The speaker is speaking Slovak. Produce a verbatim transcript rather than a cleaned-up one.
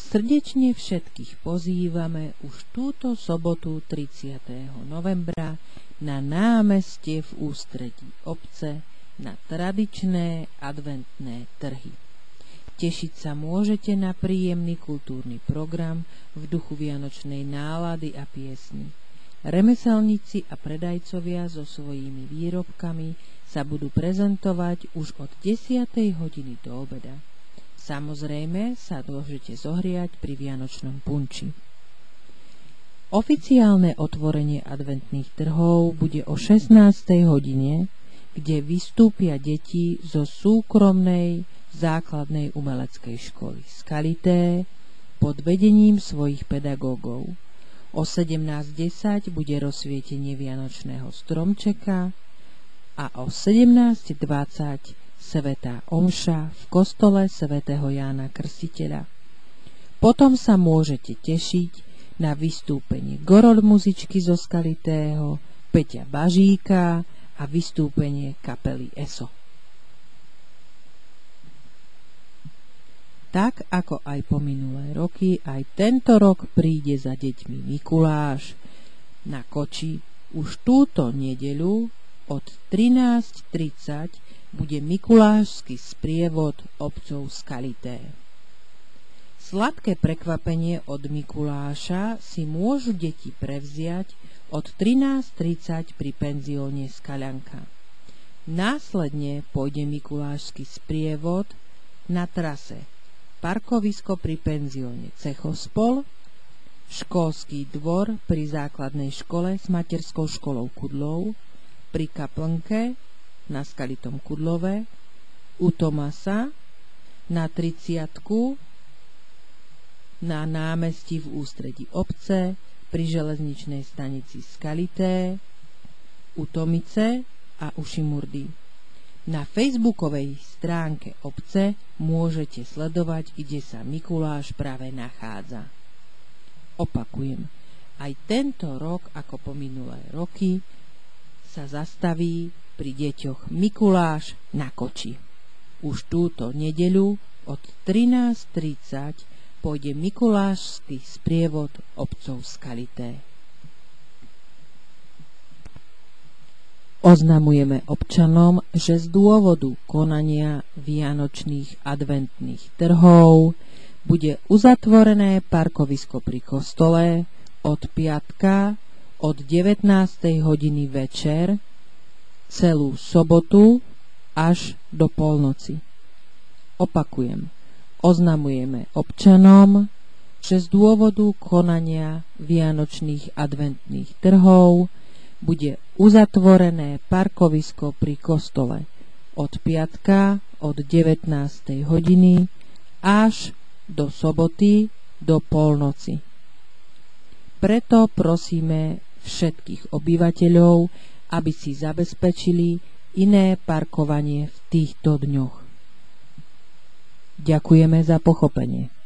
Srdečne všetkých pozývame už túto sobotu tridsiateho novembra na námestie v ústredí obce na tradičné adventné trhy. Tešiť sa môžete na príjemný kultúrny program v duchu vianočnej nálady a piesni. Remeselníci a predajcovia so svojimi výrobkami sa budú prezentovať už od desiatej hodiny do obeda. Samozrejme sa môžete zohriať pri vianočnom punči. Oficiálne otvorenie adventných trhov bude o šestnástej hodine, kde vystúpia deti zo súkromnej základnej umeleckej školy Skalité pod vedením svojich pedagógov. O sedemnásť desať bude rozsvietenie vianočného stromčeka a o sedemnásť dvadsať svätá omša v kostole svätého Jána Krstiteľa. Potom sa môžete tešiť na vystúpenie Gorod muzičky zo Skalitého, Peťa Bažíka a vystúpenie kapely ESO. Tak ako aj po minulé roky, aj tento rok príde za deťmi Mikuláš na Koči. Už túto nedeľu od trinásť tridsať bude mikulášsky sprievod obcov Skalité. Sladké prekvapenie od Mikuláša si môžu deti prevziať od trinásť tridsať pri penzióne Skaľanka. Následne pôjde mikulášsky sprievod na trase parkovisko pri penzióne Cechospol, školský dvor pri základnej škole s materskou školou Kudlov, pri kaplnke na Skalitom Kudlove, u Tomasa, na tridsiatku, na námestí v ústredí obce, pri železničnej stanici Skalité, u Tomice a u Šimurdy. Na facebookovej stránke obce môžete sledovať, kde sa Mikuláš práve nachádza. Opakujem, aj tento rok, ako po minulé roky, sa zastaví pri deťoch Mikuláš na Koči. Už túto nedeľu od trinásť tridsať pôjde mikulášsky sprievod obcov Skalité. Oznamujeme občanom, že z dôvodu konania vianočných adventných trhov bude uzatvorené parkovisko pri kostole od piatka od devätnástej hodiny večer celú sobotu až do polnoci. Opakujem, oznamujeme občanom, že z dôvodu konania vianočných adventných trhov bude uzatvorené parkovisko pri kostole od piatka od devätnástej hodiny až do soboty do polnoci. Preto prosíme všetkých obyvateľov, aby si zabezpečili iné parkovanie v týchto dňoch. Ďakujeme za pochopenie.